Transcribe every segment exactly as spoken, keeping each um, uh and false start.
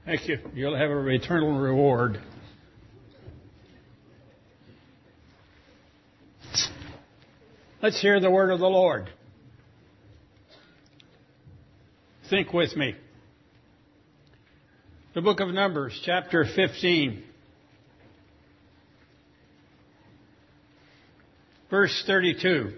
Thank you. You'll have an eternal reward. Let's hear the word of the Lord. Think with me. The book of Numbers, chapter fifteen, verse thirty-two.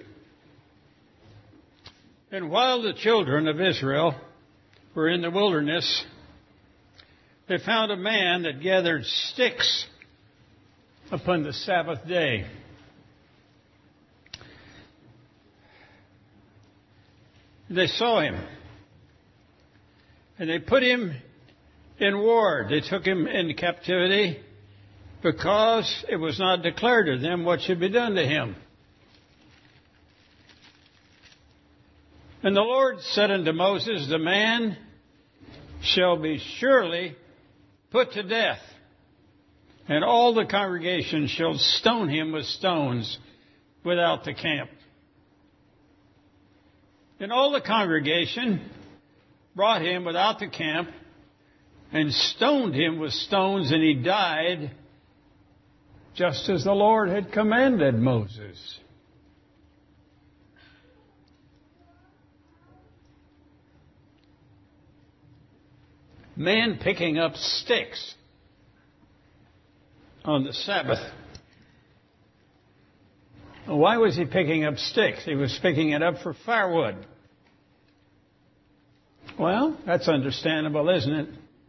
And while the children of Israel were in the wilderness, they found a man that gathered sticks upon the Sabbath day. They saw him, and they put him in ward. They took him into captivity because it was not declared to them what should be done to him. And the Lord said unto Moses, the man shall be surely put to death, and all the congregation shall stone him with stones without the camp. And all the congregation brought him without the camp and stoned him with stones, and he died just as the Lord had commanded Moses. Man picking up sticks on the Sabbath. Why was he picking up sticks? He was picking it up for firewood. Well, that's understandable, isn't it?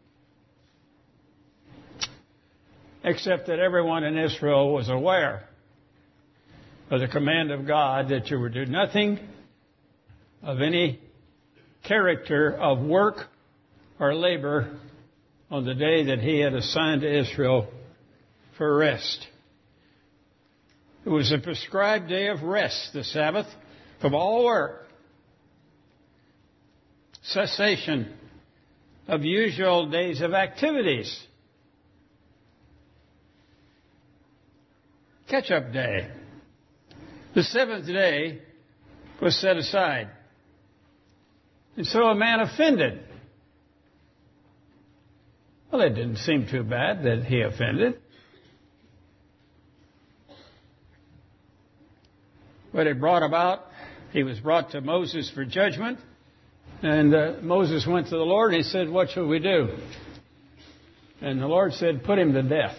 Except that everyone in Israel was aware of the command of God that you were to do nothing of any character of work or labor on the day that he had assigned to Israel for rest. It was a prescribed day of rest, the Sabbath, from all work. Cessation of usual days of activities. Catch-up day. The seventh day was set aside. And so a man offended. Well, it didn't seem too bad that he offended. But it brought about, he was brought to Moses for judgment. And uh, Moses went to the Lord and he said, what shall we do? And the Lord said, put him to death.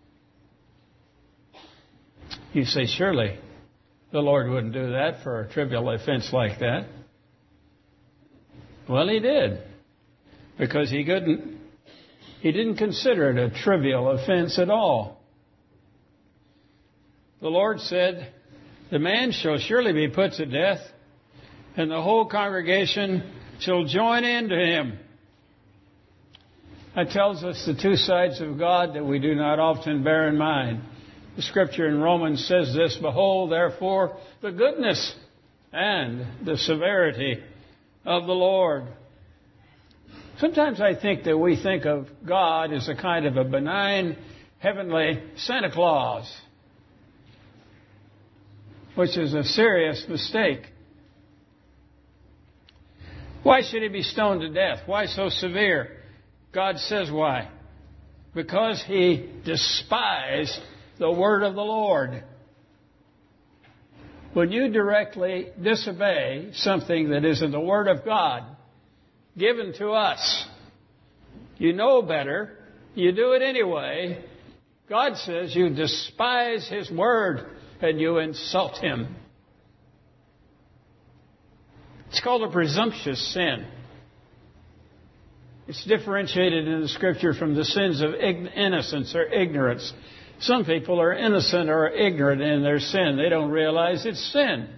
You say, surely the Lord wouldn't do that for a trivial offense like that. Well, he did. Because he couldn't, he didn't consider it a trivial offense at all. The Lord said, the man shall surely be put to death, and the whole congregation shall join in to him. That tells us the two sides of God that we do not often bear in mind. The scripture in Romans says this, behold, therefore, the goodness and the severity of the Lord. Sometimes I think that we think of God as a kind of a benign, heavenly Santa Claus, which is a serious mistake. Why should he be stoned to death? Why so severe? God says why. Because he despised the word of the Lord. When you directly disobey something that is in the word of God, given to us, you know better, you do it anyway. God says you despise his word and you insult him. It's called a presumptuous sin. It's differentiated in the scripture from the sins of innocence or ignorance. Some people are innocent or ignorant in their sin. They don't realize it's sin.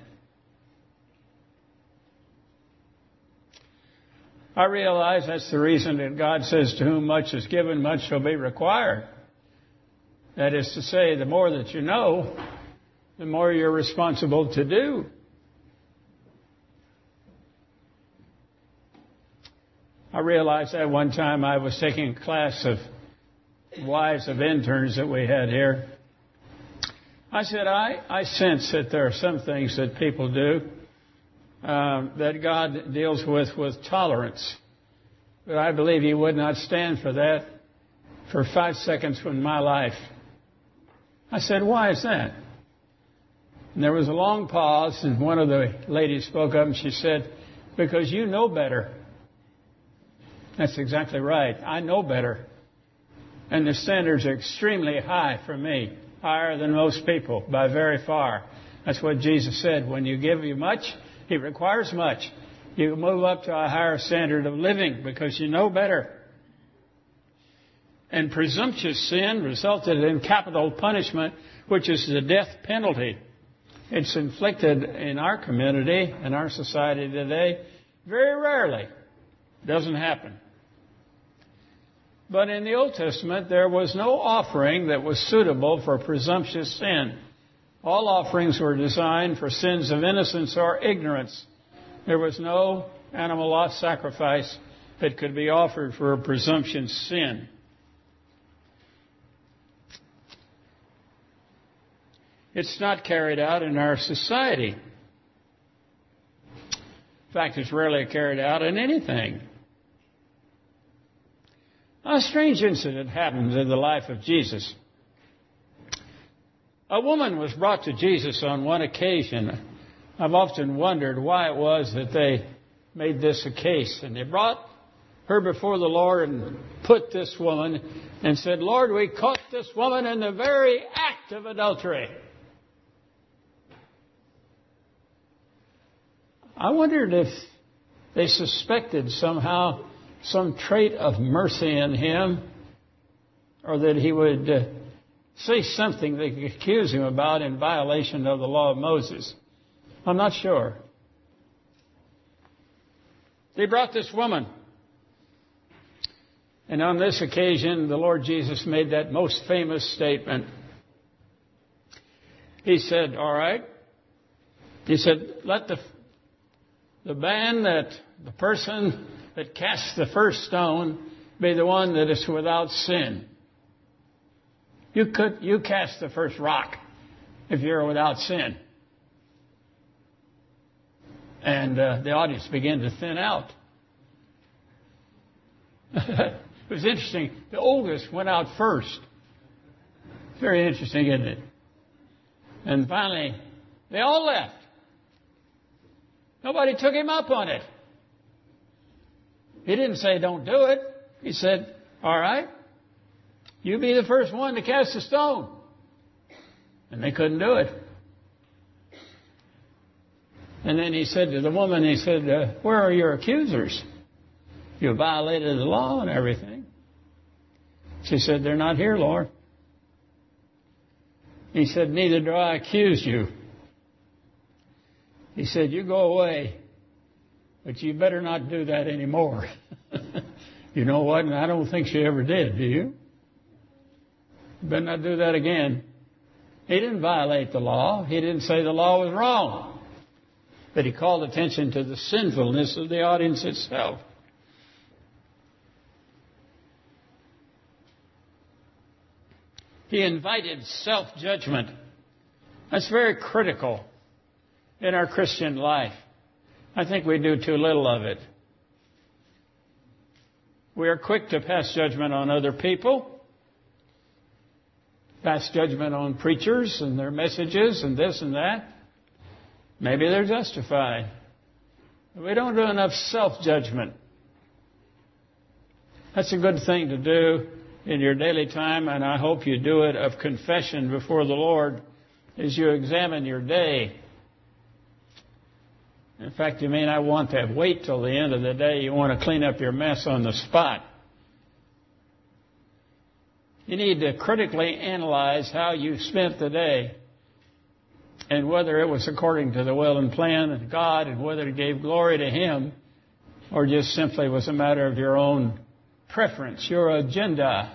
I realize that's the reason that God says to whom much is given, much shall be required. That is to say, the more that you know, the more you're responsible to do. I realized that one time I was taking a class of wives of interns that we had here. I said, I, I sense that there are some things that people do uh, that God deals with with tolerance. But I believe he would not stand for that for five seconds in my life. I said, why is that? And there was a long pause, and one of the ladies spoke up and she said, because you know better. That's exactly right. I know better. And the standards are extremely high for me, higher than most people by very far. That's what Jesus said. When you give you much, He requires much. You move up to a higher standard of living because you know better. And presumptuous sin resulted in capital punishment, which is the death penalty. It's inflicted in our community, in our society today, very rarely. Doesn't happen. But in the Old Testament, there was no offering that was suitable for presumptuous sin. All offerings were designed for sins of innocence or ignorance. There was no animal sacrifice that could be offered for a presumptuous sin. It's not carried out in our society. In fact, it's rarely carried out in anything. A strange incident happened in the life of Jesus. A woman was brought to Jesus on one occasion. I've often wondered why it was that they made this a case. And they brought her before the Lord and put this woman and said, Lord, we caught this woman in the very act of adultery. I wondered if they suspected somehow some trait of mercy in him, or that he would uh, say something they could accuse him about in violation of the law of Moses. I'm not sure. They brought this woman. And on this occasion, the Lord Jesus made that most famous statement. He said, all right. He said, let the The man that, the person that casts the first stone be the one that is without sin. You could, you cast the first rock if you're without sin. And uh, the audience began to thin out. It was interesting. The oldest went out first. Very interesting, isn't it? And finally, they all left. Nobody took him up on it. He didn't say, don't do it. He said, all right, you be the first one to cast a stone. And they couldn't do it. And then he said to the woman, he said, uh, where are your accusers? You violated the law and everything. She said, they're not here, Lord. He said, neither do I accuse you. He said, you go away, but you better not do that anymore. You know what? And I don't think she ever did, do you? You better not do that again. He didn't violate the law. He didn't say the law was wrong. But he called attention to the sinfulness of the audience itself. He invited self-judgment. That's very critical in our Christian life. I think we do too little of it. We are quick to pass judgment on other people, pass judgment on preachers and their messages and this and that. Maybe they're justified. But we don't do enough self-judgment. That's a good thing to do in your daily time, and I hope you do it of confession before the Lord as you examine your day. In fact, you may not want to wait till the end of the day. You want to clean up your mess on the spot. You need to critically analyze how you spent the day and whether it was according to the will and plan of God and whether it gave glory to Him or just simply was a matter of your own preference, your agenda.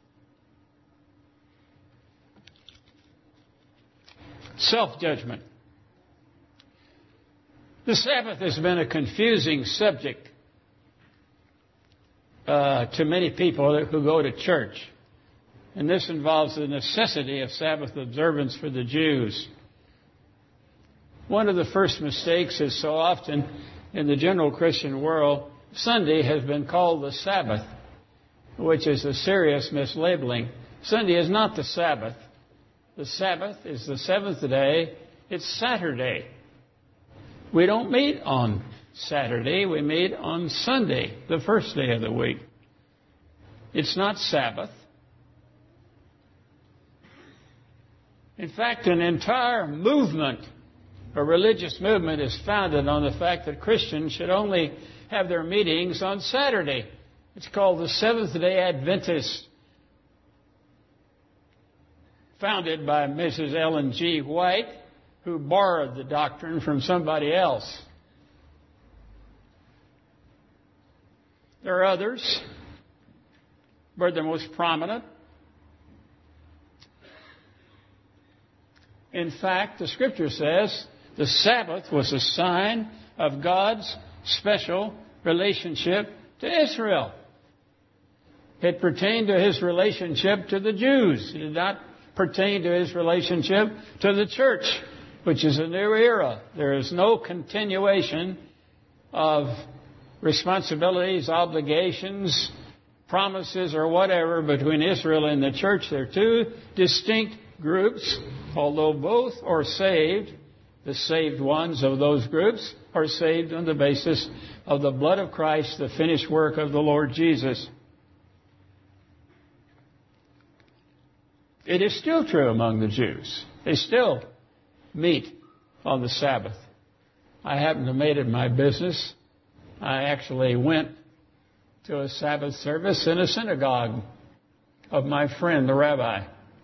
Self-judgment. The Sabbath has been a confusing subject uh, to many people who go to church. And this involves the necessity of Sabbath observance for the Jews. One of the first mistakes is so often in the general Christian world Sunday has been called the Sabbath, which is a serious mislabeling. Sunday is not the Sabbath. The Sabbath is the seventh day. It's Saturday. We don't meet on Saturday. We meet on Sunday, the first day of the week. It's not Sabbath. In fact, an entire movement, a religious movement, is founded on the fact that Christians should only have their meetings on Saturday. It's called the Seventh-day Adventists, founded by Missus Ellen G. White, who borrowed the doctrine from somebody else. There are others, but the most prominent. In fact, the Scripture says the Sabbath was a sign of God's special relationship to Israel. It pertained to His relationship to the Jews. It did not pertain to His relationship to the church, which is a new era. There is no continuation of responsibilities, obligations, promises, or whatever between Israel and the church. They're two distinct groups, although both are saved. The saved ones of those groups are saved on the basis of the blood of Christ, the finished work of the Lord Jesus. It is still true among the Jews. They still meet on the Sabbath. I happen to make it my business. I actually went to a Sabbath service in a synagogue of my friend, the rabbi.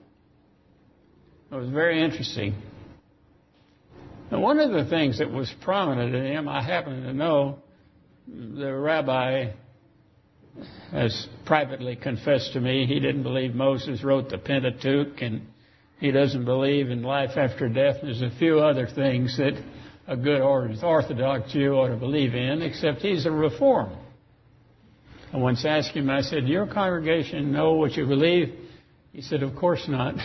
It was very interesting. And one of the things that was prominent in him, I happen to know, the rabbi has privately confessed to me he didn't believe Moses wrote the Pentateuch, and he doesn't believe in life after death. There's a few other things that a good Orthodox Jew ought to believe in, except he's a Reform. I once asked him, I said, "Do your congregation know what you believe?" He said, "Of course not."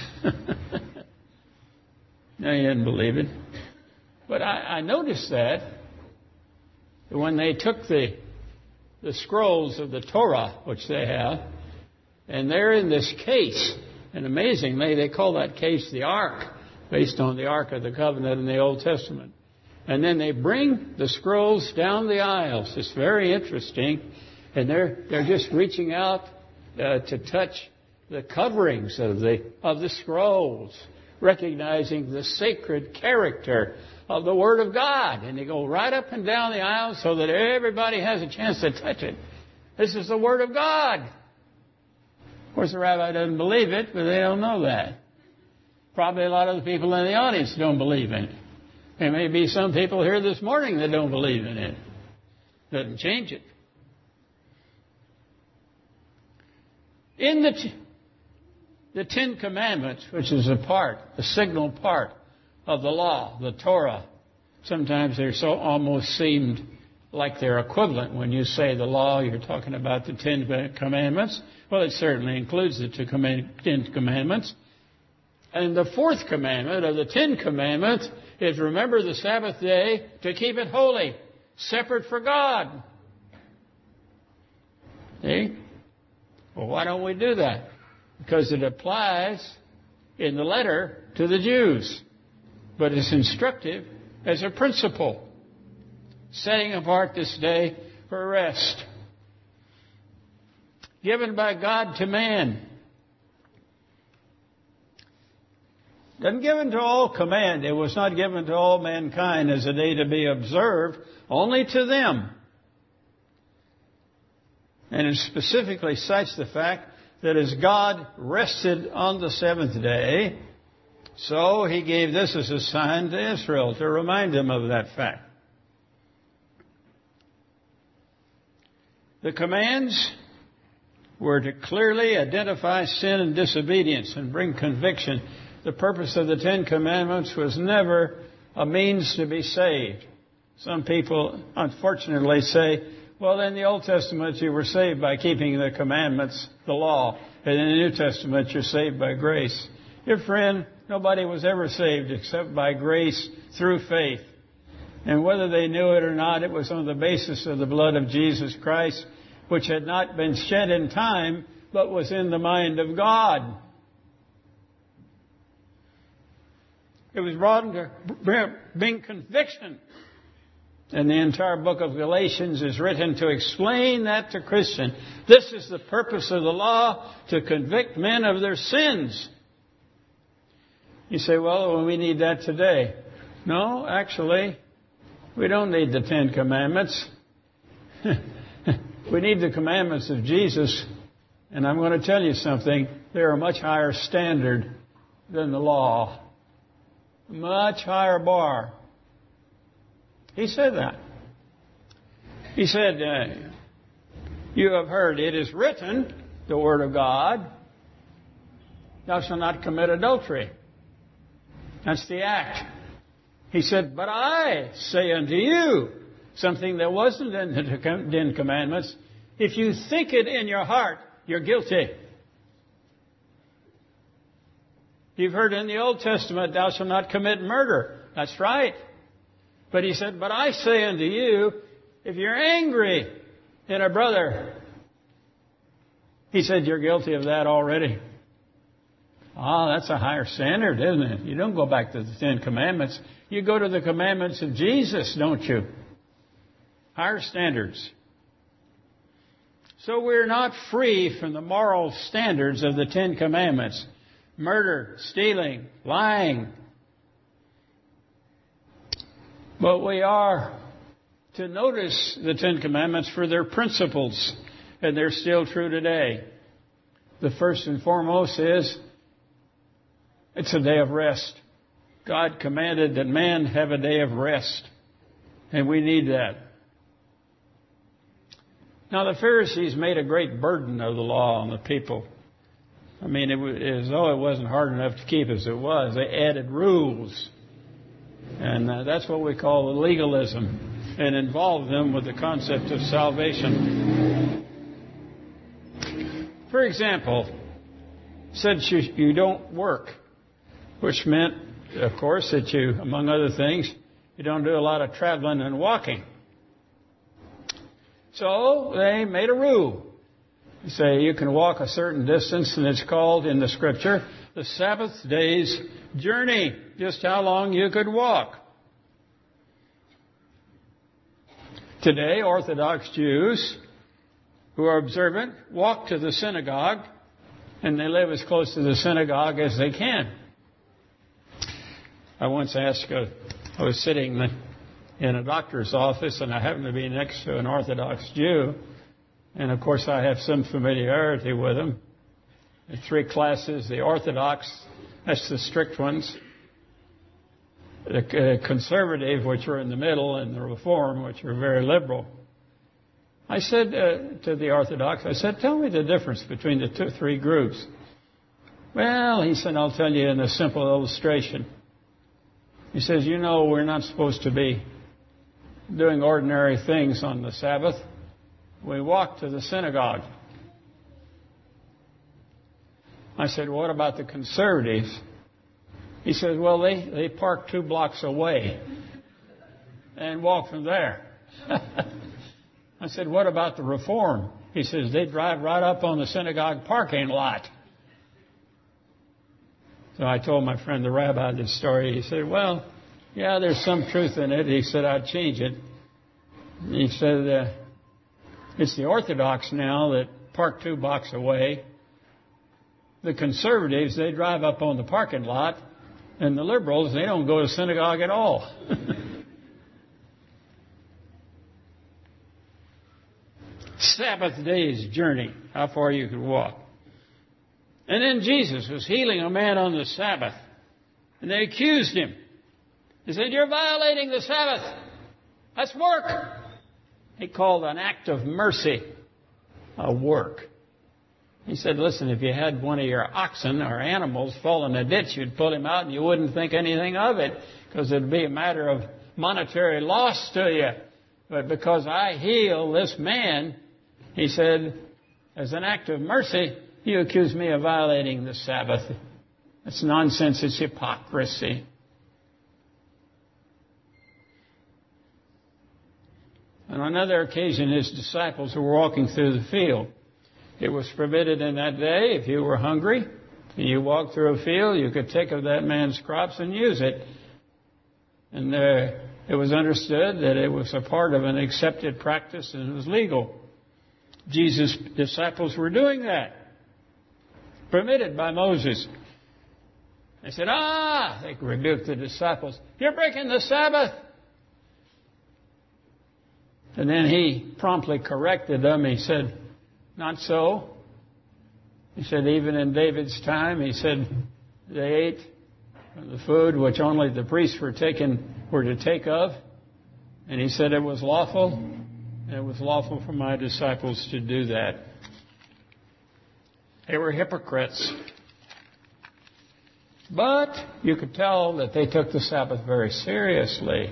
No, he didn't believe it. But I, I noticed that when they took the the scrolls of the Torah, which they have, and they're in this case, and amazingly, they call that case the Ark, based on the Ark of the Covenant in the Old Testament. And then they bring the scrolls down the aisles. It's very interesting. And they're they're just reaching out uh, to touch the coverings of the of the scrolls, recognizing the sacred character of the Word of God. And they go right up and down the aisle so that everybody has a chance to touch it. This is the Word of God. Of course, the rabbi doesn't believe it, but they don't know that. Probably a lot of the people in the audience don't believe in it. There may be some people here this morning that don't believe in it. Doesn't change it. In the, t- the Ten Commandments, which is a part, a signal part of the law, the Torah, sometimes they're so almost seemed like they're equivalent. When you say the law, you're talking about the Ten Commandments. Well, it certainly includes the Ten Commandments. And the fourth commandment of the Ten Commandments is remember the Sabbath day to keep it holy, separate for God. See? Well, why don't we do that? Because it applies in the letter to the Jews. But it's instructive as a principle, setting apart this day for rest. Given by God to man. Doesn't given to all command. It was not given to all mankind as a day to be observed, only to them. And it specifically cites the fact that as God rested on the seventh day, so He gave this as a sign to Israel to remind them of that fact. The commands were to clearly identify sin and disobedience and bring conviction. The purpose of the Ten Commandments was never a means to be saved. Some people, unfortunately, say, well, in the Old Testament, you were saved by keeping the commandments, the law. And in the New Testament, you're saved by grace. Dear friend, nobody was ever saved except by grace through faith. And whether they knew it or not, it was on the basis of the blood of Jesus Christ, which had not been shed in time, but was in the mind of God. It was brought to bring conviction. And the entire book of Galatians is written to explain that to Christians. This is the purpose of the law, to convict men of their sins. You say, well, we need that today. No, actually, we don't need the Ten Commandments. We need the commandments of Jesus. And I'm going to tell you something. They're a much higher standard than the law. Much higher bar. He said that. He said, uh, you have heard it is written, the Word of God, thou shalt not commit adultery. That's the act. He said, but I say unto you, something that wasn't in the Ten Commandments, if you think it in your heart, you're guilty. You've heard in the Old Testament, thou shalt not commit murder. That's right. But he said, but I say unto you, if you're angry in a brother, he said, you're guilty of that already. Ah, that's a higher standard, isn't it? You don't go back to the Ten Commandments. You go to the commandments of Jesus, don't you? Higher standards. So we're not free from the moral standards of the Ten Commandments. Murder, stealing, lying. But we are to notice the Ten Commandments for their principles, and they're still true today. The first and foremost is, it's a day of rest. God commanded that man have a day of rest, and we need that. Now, the Pharisees made a great burden of the law on the people. I mean, it was as though it wasn't hard enough to keep as it was. They added rules. And uh, that's what we call legalism, and involved them with the concept of salvation. For example, said you, you don't work, which meant, of course, that you, among other things, you don't do a lot of traveling and walking. So they made a rule. They say you can walk a certain distance, and it's called in the Scripture the Sabbath day's journey, just how long you could walk. Today, Orthodox Jews who are observant walk to the synagogue, and they live as close to the synagogue as they can. I once asked, a, I was sitting in a doctor's office, and I happened to be next to an Orthodox Jew, and of course I have some familiarity with them. The three classes: the Orthodox, that's the strict ones; the conservative, which are in the middle; and the Reform, which are very liberal. I said uh, to the Orthodox, I said, tell me the difference between the two, three groups. Well, he said, I'll tell you in a simple illustration. He says, you know, we're not supposed to be doing ordinary things on the Sabbath. We walk to the synagogue. I said, what about the conservatives? He says, well, they, they park two blocks away and walk from there. I said, what about the Reform? He says, they drive right up on the synagogue parking lot. So I told my friend the rabbi this story. He said, well, yeah, there's some truth in it. He said, I'd change it. He said, uh, it's the Orthodox now that park two blocks away. The conservatives, they drive up on the parking lot. And the liberals, they don't go to synagogue at all. Sabbath day's journey, how far you could walk. And then Jesus was healing a man on the Sabbath. And they accused him. They said, you're violating the Sabbath. That's work. He called an act of mercy a work. He said, listen, if you had one of your oxen or animals fall in a ditch, you'd pull him out and you wouldn't think anything of it because it'd be a matter of monetary loss to you. But because I heal this man, he said, as an act of mercy, you accuse me of violating the Sabbath. It's nonsense. It's hypocrisy. On another occasion, his disciples were walking through the field. It was permitted in that day, if you were hungry, and you walked through a field, you could take of that man's crops and use it. And uh, it was understood that it was a part of an accepted practice and it was legal. Jesus' disciples were doing that, permitted by Moses. They said, ah, they rebuked the disciples, you're breaking the Sabbath. And then he promptly corrected them. He said, not so. He said, even in David's time, he said, they ate the food which only the priests were taken were to take of. And he said it was lawful. And it was lawful for my disciples to do that. They were hypocrites. But you could tell that they took the Sabbath very seriously.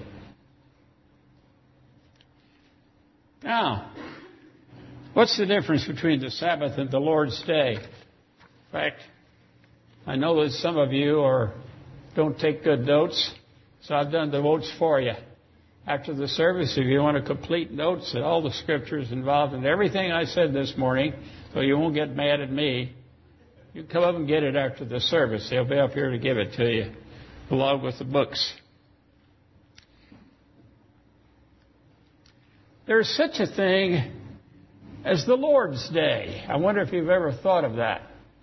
Now, what's the difference between the Sabbath and the Lord's Day? In fact, I know that some of you are, don't take good notes, so I've done the notes for you. After the service, if you want to complete notes and all the scriptures involved in everything I said this morning, so you won't get mad at me, you come up and get it after the service. They'll be up here to give it to you, along with the books. There's such a thing as the Lord's Day. I wonder if you've ever thought of that.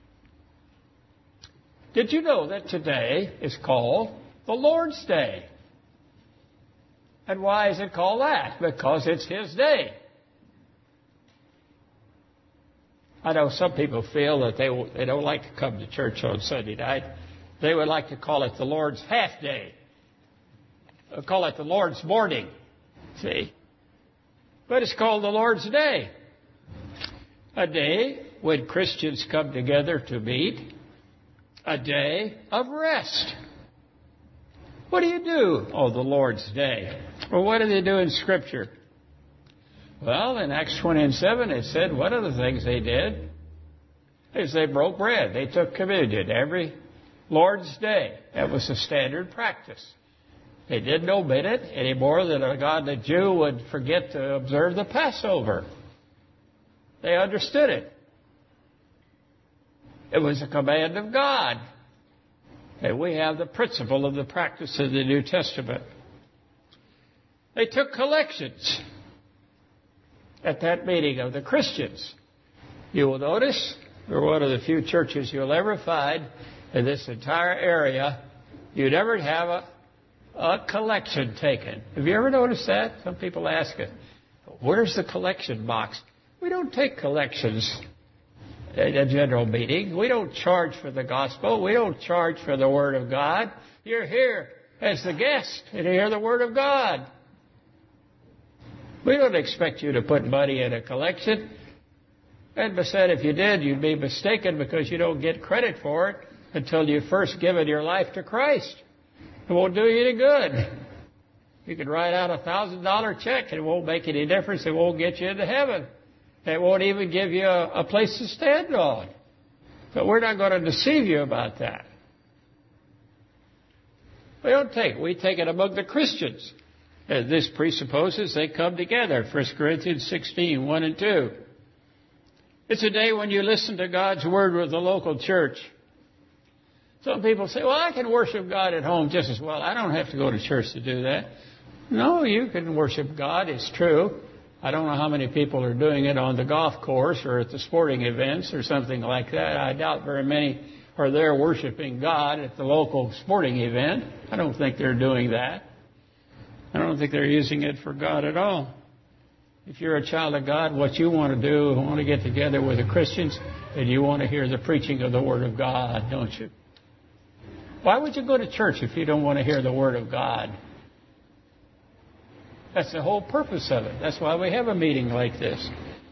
Did you know that today is called the Lord's Day? And why is it called that? Because it's His day. I know some people feel that they, they don't like to come to church on Sunday night. They would like to call it the Lord's half day. They'll call it the Lord's morning. See? But it's called the Lord's Day. A day when Christians come together to meet. A day of rest. What do you do? Oh, the Lord's Day. Well, what do they do in Scripture? Well, in Acts twenty and seven, it said one of the things they did is they broke bread. They took communion every Lord's Day. That was a standard practice. They didn't omit it any more than a godly Jew would forget to observe the Passover. They understood it. It was a command of God. And we have the principle of the practice of the New Testament. They took collections at that meeting of the Christians. You will notice, we're one of the few churches you'll ever find in this entire area, you never have a, a collection taken. Have you ever noticed that? Some people ask it, where's the collection box? We don't take collections at a general meeting. We don't charge for the gospel. We don't charge for the Word of God. You're here as the guest and hear the Word of God. We don't expect you to put money in a collection. And said if you did, you'd be mistaken because you don't get credit for it until you've first given your life to Christ. It won't do you any good. You can write out a thousand dollar check and it won't make any difference. It won't get you into heaven. It won't even give you a, a place to stand on. But we're not going to deceive you about that. We don't take it. We take it among the Christians. And this presupposes they come together. First Corinthians sixteen, one and two. It's a day when you listen to God's Word with the local church. Some people say, well, I can worship God at home just as well. I don't have to go to church to do that. No, you can worship God. It's true. I don't know how many people are doing it on the golf course or at the sporting events or something like that. I doubt very many are there worshiping God at the local sporting event. I don't think they're doing that. I don't think they're using it for God at all. If you're a child of God, what you want to do, you want to get together with the Christians, and you want to hear the preaching of the Word of God, don't you? Why would you go to church if you don't want to hear the Word of God? That's the whole purpose of it. That's why we have a meeting like this.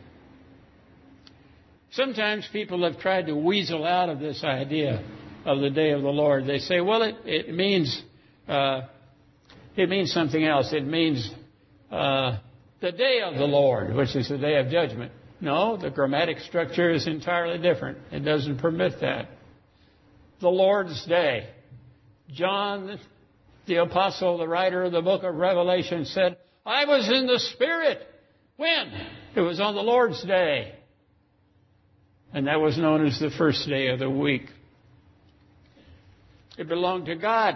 Sometimes people have tried to weasel out of this idea of the day of the Lord. They say, well, it, it means uh, it means something else. It means uh, the day of the Lord, which is the day of judgment. No, the grammatic structure is entirely different. It doesn't permit that. The Lord's Day. John, the apostle, the writer of the book of Revelation, said, I was in the Spirit When? It was on the Lord's Day. And that was known as the first day of the week. It belonged to God.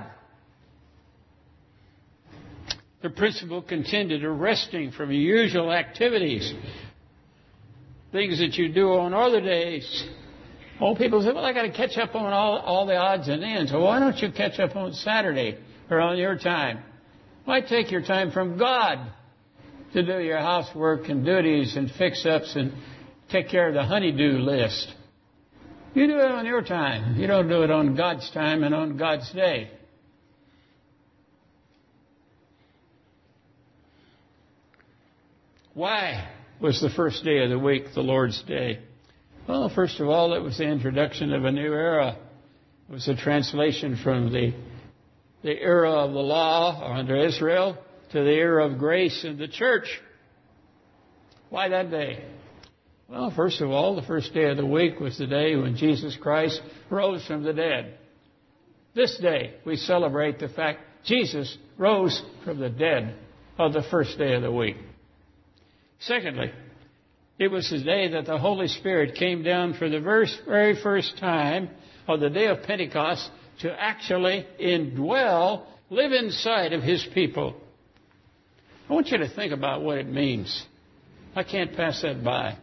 The principle contended to resting from usual activities, things that you do on other days. Old people say, well, I got to catch up on all, all the odds and ends. Well, why don't you catch up on Saturday or on your time? Why take your time from God to do your housework and duties and fix-ups and take care of the honey-do list? You do it on your time. You don't do it on God's time and on God's day. Why was the first day of the week the Lord's Day? Well, first of all, it was the introduction of a new era. It was a translation from the, the era of the law under Israel to the era of grace in the church. Why that day? Well, first of all, the first day of the week was the day when Jesus Christ rose from the dead. This day, we celebrate the fact Jesus rose from the dead of the first day of the week. Secondly, it was the day that the Holy Spirit came down for the very first time on the day of Pentecost to actually indwell, live inside of His people. I want you to think about what it means. I can't pass that by.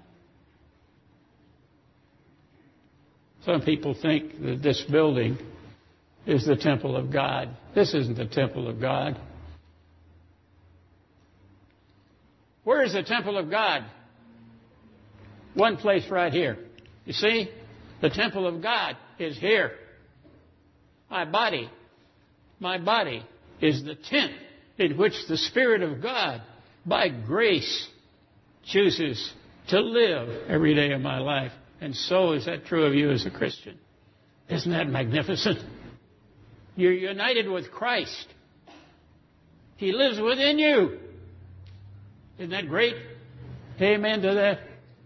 Some people think that this building is the temple of God. This isn't the temple of God. Where is the temple of God? One place right here. You see, the temple of God is here. My body, my body is the tent in which the Spirit of God, by grace, chooses to live every day of my life. And so is that true of you as a Christian. Isn't that magnificent? You're united with Christ. He lives within you. Isn't that great? Amen to that.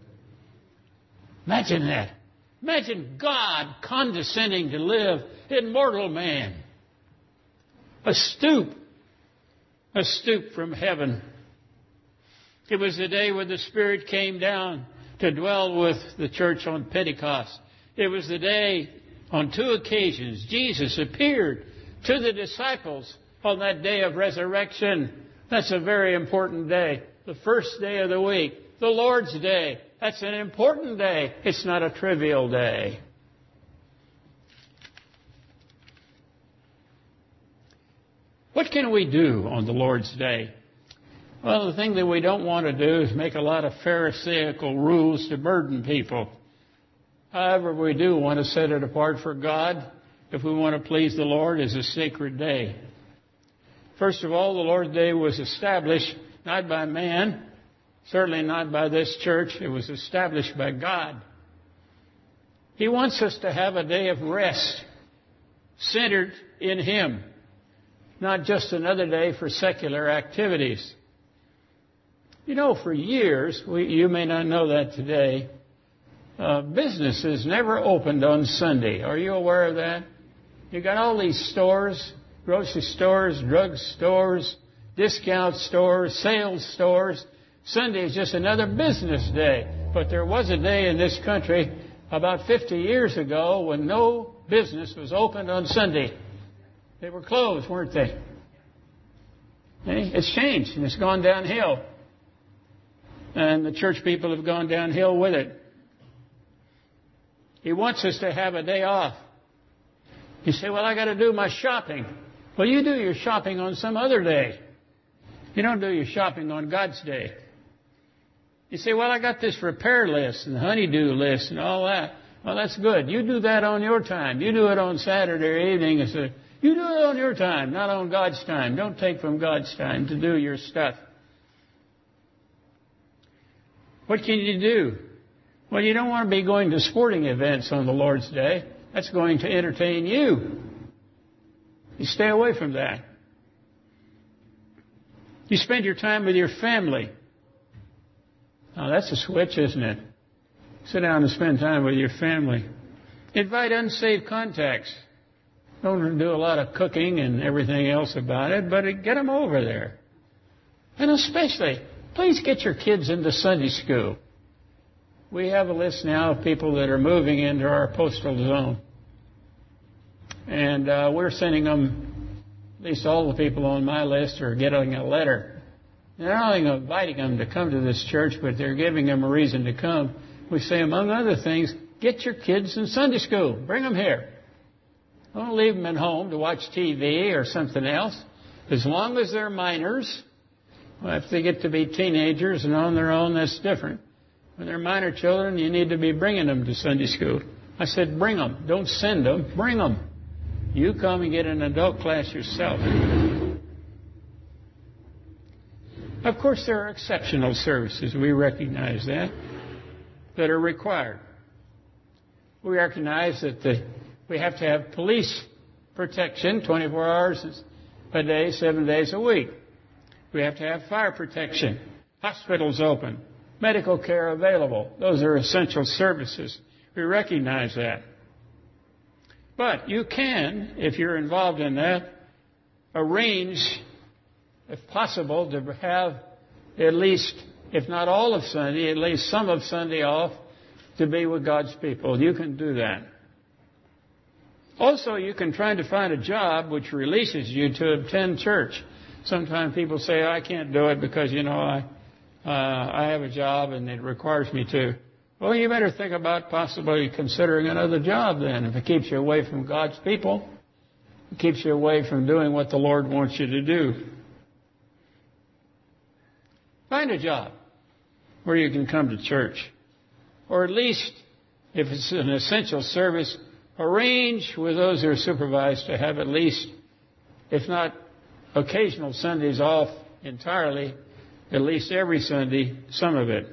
Imagine that. Imagine God condescending to live in mortal man. A stoop. A stoop from heaven. It was the day when the Spirit came down to dwell with the church on Pentecost. It was the day, on two occasions, Jesus appeared to the disciples on that day of resurrection. That's a very important day. The first day of the week, the Lord's Day. That's an important day. It's not a trivial day. What can we do on the Lord's Day? Well, the thing that we don't want to do is make a lot of Pharisaical rules to burden people. However, we do want to set it apart for God. If we want to please the Lord, as a sacred day. First of all, the Lord's Day was established not by man, certainly not by this church. It was established by God. He wants us to have a day of rest centered in Him, not just another day for secular activities. You know, for years, we, you may not know that today, uh, businesses never opened on Sunday. Are you aware of that? You got all these stores, grocery stores, drug stores, discount stores, sales stores. Sunday is just another business day. But there was a day in this country about fifty years ago when no business was opened on Sunday. They were closed, weren't they? It's changed and it's gone downhill. And the church people have gone downhill with it. He wants us to have a day off. You say, well, I got to do my shopping. Well, you do your shopping on some other day. You don't do your shopping on God's day. You say, well, I got this repair list and honey-do list and all that. Well, that's good. You do that on your time. You do it on Saturday evening. You do it on your time, not on God's time. Don't take from God's time to do your stuff. What can you do? Well, you don't want to be going to sporting events on the Lord's Day. That's going to entertain you. You stay away from that. You spend your time with your family. Now, that's a switch, isn't it? Sit down and spend time with your family. Invite unsaved contacts. Don't do a lot of cooking and everything else about it, but get them over there. And especially, please get your kids into Sunday school. We have a list now of people that are moving into our postal zone. And uh, we're sending them, at least all the people on my list are getting a letter. They're not only inviting them to come to this church, but they're giving them a reason to come. We say, among other things, get your kids in Sunday school. Bring them here. Don't leave them at home to watch T V or something else. As long as they're minors, well, if they get to be teenagers and on their own, that's different. When they're minor children, you need to be bringing them to Sunday school. I said, bring them. Don't send them. Bring them. You come and get an adult class yourself. Of course, there are exceptional services. We recognize that, that are required. We recognize that the, we have to have police protection twenty-four hours a day, seven days a week. We have to have fire protection, hospitals open, medical care available. Those are essential services. We recognize that. But you can, if you're involved in that, arrange, if possible, to have at least, if not all of Sunday, at least some of Sunday off to be with God's people. You can do that. Also, you can try to find a job which releases you to attend church. Sometimes people say, I can't do it because, you know, I uh, I have a job and it requires me to. Well, you better think about possibly considering another job then. If it keeps you away from God's people, it keeps you away from doing what the Lord wants you to do. Find a job where you can come to church. Or at least, if it's an essential service, arrange with those who are supervised to have at least, if not occasional Sundays off entirely, at least every Sunday, some of it.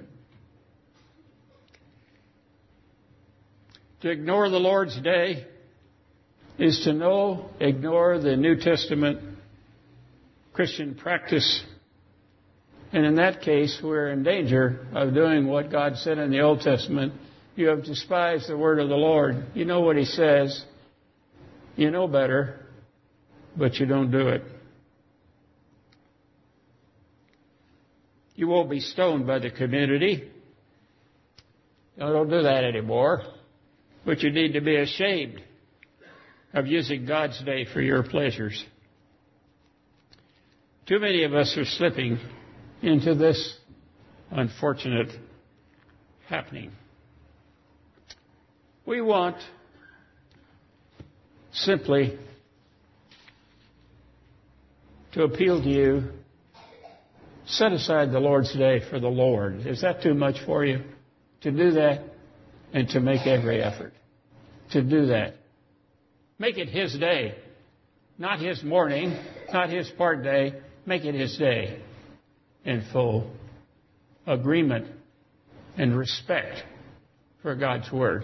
To ignore the Lord's Day is to know, ignore the New Testament Christian practice. And in that case, we're in danger of doing what God said in the Old Testament. You have despised the word of the Lord. You know what He says. You know better, but you don't do it. You won't be stoned by the community. No, don't do that anymore. But you need to be ashamed of using God's day for your pleasures. Too many of us are slipping into this unfortunate happening. We want simply to appeal to you, set aside the Lord's Day for the Lord. Is that too much for you? To do that and to make every effort to do that. Make it His day, not His morning, not His part day. Make it His day in full agreement and respect for God's Word.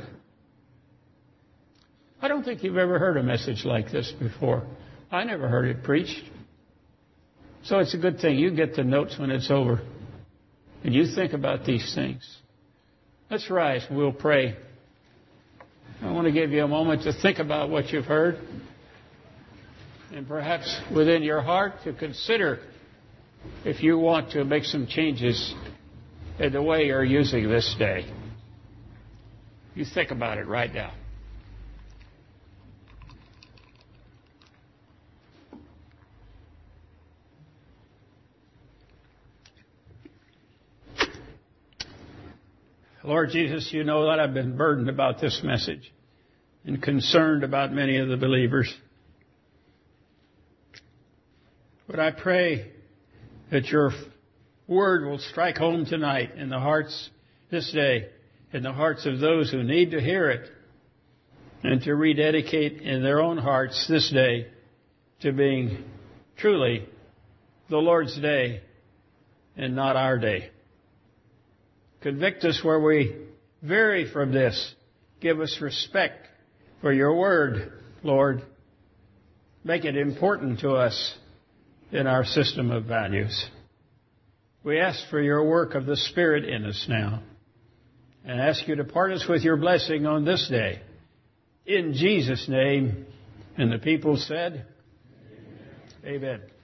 I don't think you've ever heard a message like this before. I never heard it preached. So it's a good thing. You get the notes when it's over. And you think about these things. Let's rise and we'll pray. I want to give you a moment to think about what you've heard. And perhaps within your heart to consider if you want to make some changes in the way you're using this day. You think about it right now. Lord Jesus, you know that I've been burdened about this message and concerned about many of the believers. But I pray that your word will strike home tonight in the hearts this day, in the hearts of those who need to hear it, and to rededicate in their own hearts this day to being truly the Lord's day and not our day. Convict us where we vary from this. Give us respect for your word, Lord. Make it important to us in our system of values. We ask for your work of the Spirit in us now and ask you to part us with your blessing on this day. In Jesus' name. And the people said, Amen. Amen.